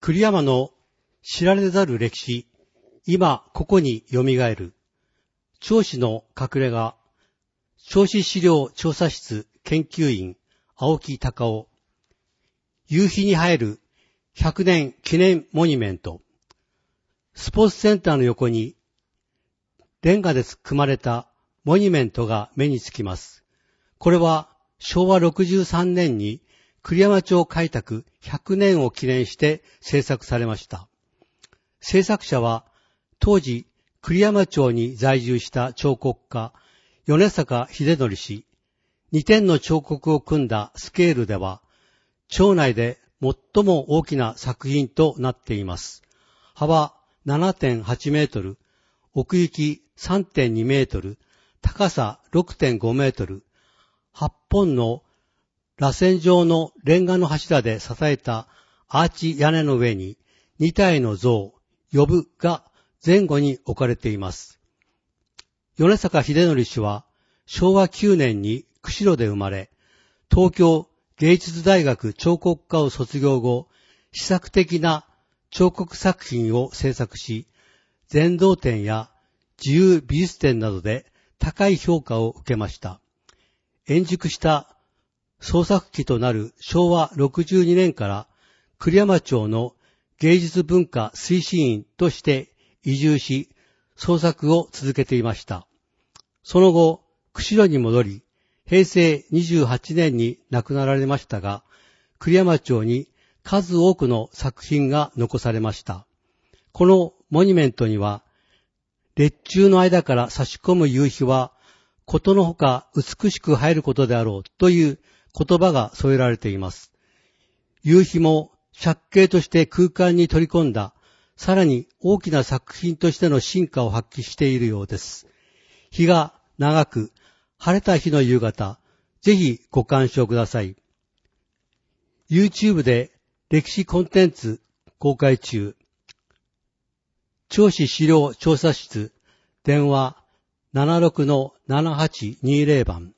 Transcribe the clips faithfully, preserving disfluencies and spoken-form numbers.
栗山の知られざる歴史、今ここによみがえる。銚子の隠れ家、銚子資料調査室研究員、青木隆夫。夕日に映えるひゃくねん記念モニュメント。スポーツセンターの横に、レンガで組まれたモニュメントが目につきます。これはしょうわろくじゅうさんねんに栗山町開拓ひゃくねんを記念して制作されました。制作者は当時栗山町に在住した彫刻家米坂秀則氏。にてんの彫刻を組んだスケールでは町内で最も大きな作品となっています。幅 ななてんはちメートル、奥行き さんてんにメートル、高さ ろくてんごメートル、はっぽんの螺旋状のレンガの柱で支えたアーチ屋根の上ににたいの像、呼ぶが前後に置かれています。米坂秀則氏はしょうわきゅうねんに釧路で生まれ、東京芸術大学彫刻科を卒業後、試作的な彫刻作品を制作し、禅道展や自由美術展などで高い評価を受けました。円熟した創作期となるしょうわろくじゅうにねんから栗山町の芸術文化推進員として移住し、創作を続けていました。その後、釧路に戻り、へいせいにじゅうはちねんに亡くなられましたが、栗山町に数多くの作品が残されました。このモニュメントには、列柱の間から差し込む夕日は、ことのほか美しく映えることであろうという言葉が添えられています。夕日も借景として空間に取り込んだ、さらに大きな作品としての進化を発揮しているようです。日が長く、晴れた日の夕方、ぜひご鑑賞ください。YouTube で歴史コンテンツ公開中。銚子資料調査室、電話 ななろくのななはちにぜろ 番。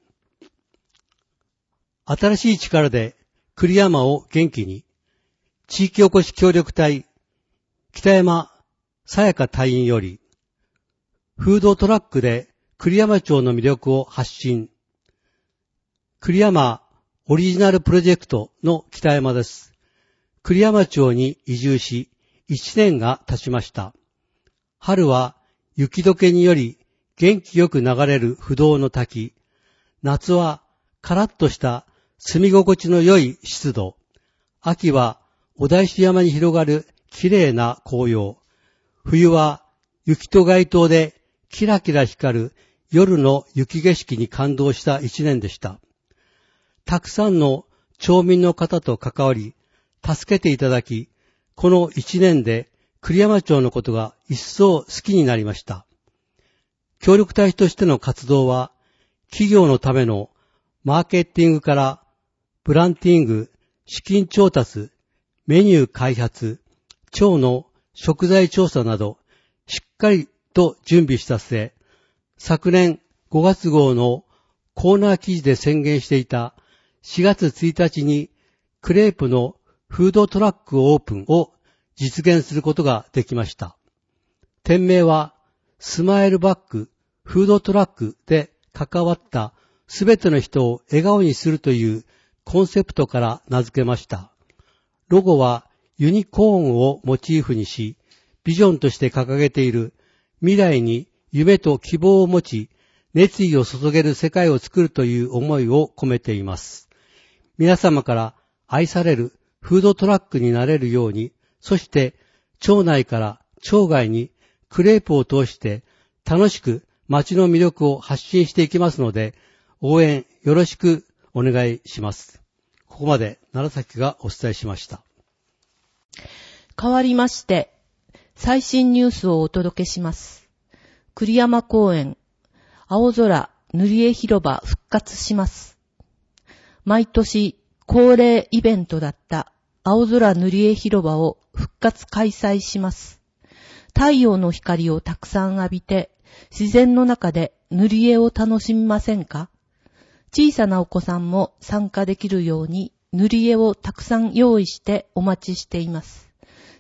新しい力で栗山を元気に。地域おこし協力隊、北山さやか隊員より、フードトラックで栗山町の魅力を発信。栗山オリジナルプロジェクトの北山です。栗山町に移住し、いちねんが経ちました。春は雪解けにより元気よく流れる不動の滝。夏はカラッとした住み心地の良い湿度。秋はお大師山に広がる綺麗な紅葉。冬は雪と街灯でキラキラ光る夜の雪景色に感動した一年でした。たくさんの町民の方と関わり、助けていただき、この一年で栗山町のことが一層好きになりました。協力隊としての活動は、企業のためのマーケティングからブランディング、資金調達、メニュー開発、町の食材調査など、しっかりと準備した末、昨年ごがつ号のコーナー記事で宣言していたしがつついたちにクレープのフードトラックオープンを実現することができました。店名はスマイルバックフードトラックで関わったすべての人を笑顔にするというコンセプトから名付けました。ロゴはユニコーンをモチーフにし、ビジョンとして掲げている未来に夢と希望を持ち、熱意を注げる世界を作るという思いを込めています。皆様から愛されるフードトラックになれるように、そして町内から町外にクレープを通して楽しく町の魅力を発信していきますので、応援よろしくお願いします。ここまで楢崎がお伝えしました。 変わりまして、最新ニュースをお届けします。栗山公園、青空塗り絵広場復活します。毎年恒例イベントだった青空塗り絵広場を復活開催します。太陽の光をたくさん浴びて、自然の中で塗り絵を楽しみませんか？小さなお子さんも参加できるように塗り絵をたくさん用意してお待ちしています。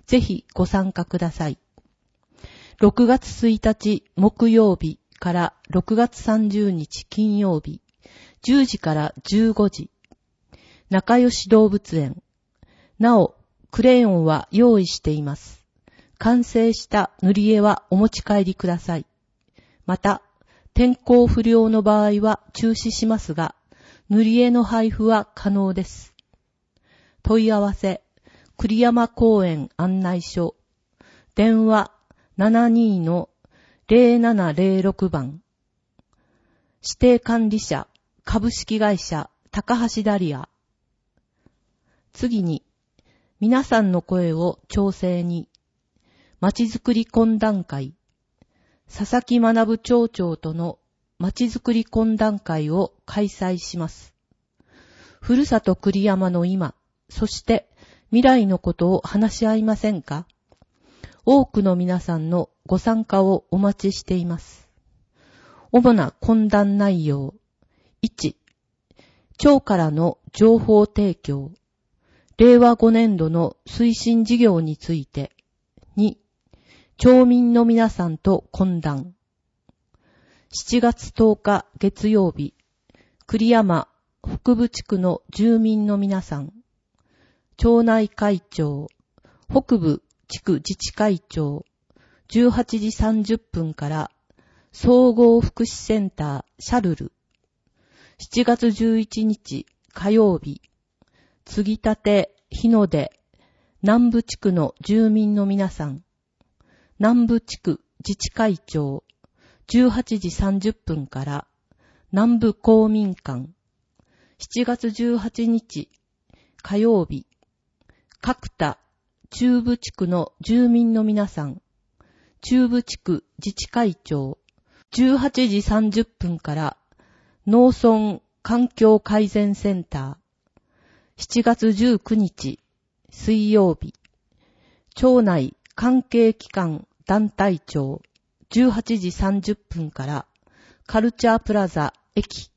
ぜひご参加ください。ろくがつついたち木曜日からろくがつさんじゅうにち金曜日、じゅうじからじゅうごじ、仲良し動物園。なお、クレヨンは用意しています。完成した塗り絵はお持ち帰りください。また、天候不良の場合は中止しますが、塗り絵の配布は可能です。問い合わせ、栗山公園案内所、電話 ななに の ゼロななゼロろく 番、指定管理者、株式会社、高橋ダリア。次に、皆さんの声を調整に、まちづくり懇談会、佐々木学町長とのまちづくり懇談会を開催します。ふるさと栗山の今、そして未来のことを話し合いませんか？多くの皆さんのご参加をお待ちしています。主な懇談内容。いち、町からの情報提供。れいわごねんどの推進事業について。に、町民の皆さんと懇談。しちがつとおか月曜日、栗山北部地区の住民の皆さん、町内会長、北部地区自治会長、じゅうはちじさんじゅっぷんから総合福祉センターシャルル。しちがつじゅういちにち火曜日、継ぎたて日の出南部地区の住民の皆さん、南部地区自治会長、じゅうはちじさんじゅっぷんから南部公民館。しちがつじゅうはちにち火曜日、角田中部地区の住民の皆さん、中部地区自治会長、じゅうはちじさんじゅっぷんから農村環境改善センター。しちがつじゅうくにち水曜日、町内関係機関団体長、じゅうはちじさんじゅっぷんからカルチャープラザ駅。